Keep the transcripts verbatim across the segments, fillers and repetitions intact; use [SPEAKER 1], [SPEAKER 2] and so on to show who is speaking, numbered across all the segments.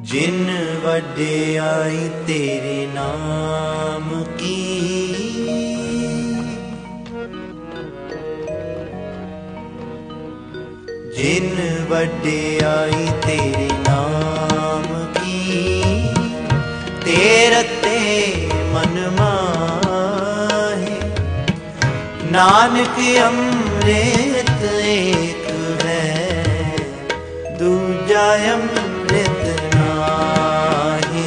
[SPEAKER 1] जिन वड्याई तेरे नाम की, जिन वड्याई तेरे नाम की, तेरे ते मन माहे। नानक अमृत एक है, दूजा अमृत नाहि,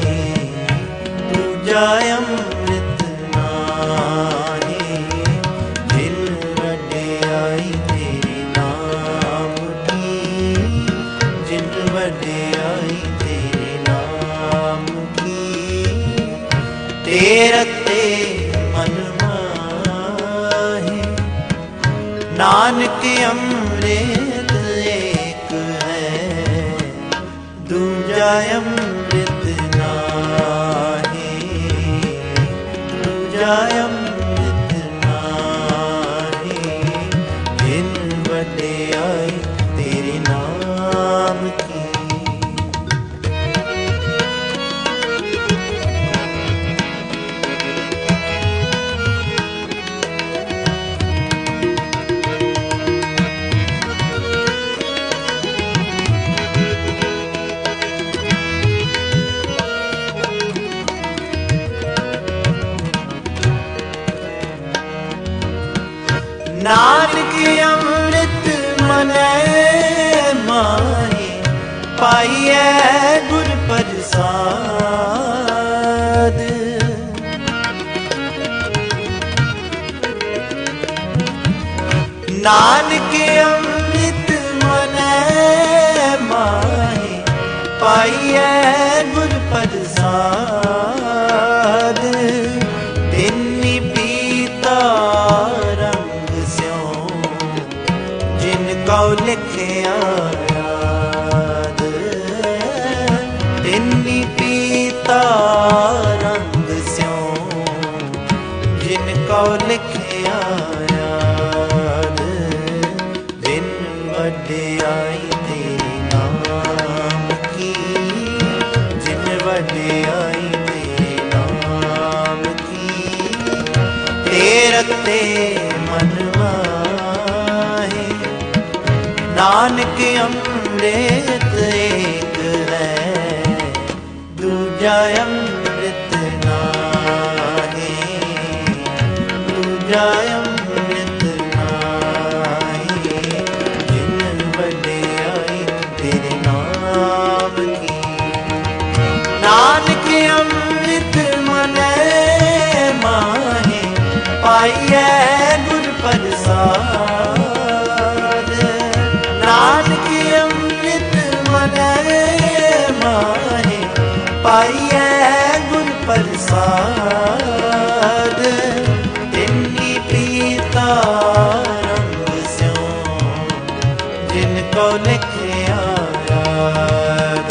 [SPEAKER 1] दूजा अमृत नाहि। जिन वड्याई तेरे नाम की, जिन वड्याई तेरे नाम की, तेरे ते मन माहे। नानक अमृत एक है, दूजा अमृत नाहि, दूजा अमृत नाहि। जिन वड्याई तेरे नाम की। नानक अमृत मनै माहे, पाइयै गुर प्रसाद। नानक अमृत मनै माहे, पाइयै गुर प्रसाद। तिन्नी पीता कौ लिखिया याद, तिन्नी पीता रंग स्यों, जिन कौ लिखिया याद। जिन वड्याई तेरे नाम की, जिन वड्याई तेरे नाम की, तेरे ते मन माहे। नानक अमृत एक है, दूजा अमृत नाहि, दूजा अमृत नाहि। जिन वड्याई तेरे नाम की। नानक अमृत मनै माहे, पाइयै गुर प्रसाद। नानक अमृत मनै माहे, पाइयै गुर प्रसाद। तिन्नी पीता रंग स्यों, जिन कौ लिखिया याद।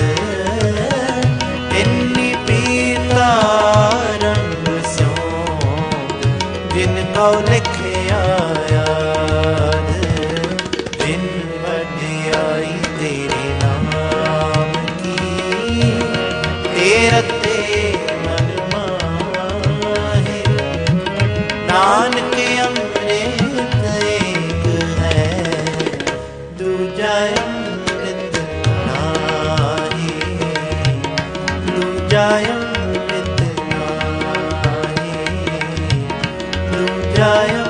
[SPEAKER 1] तिन्नी पीता रंग स्यों, जिन कौ लिखिया याद। जिन वड्याई तेरे नाम की, तेरे ते मन माहे। नानक अमृत एक है, दूजा अमृत नाहि, दूजा अमृत नाहि, दूजा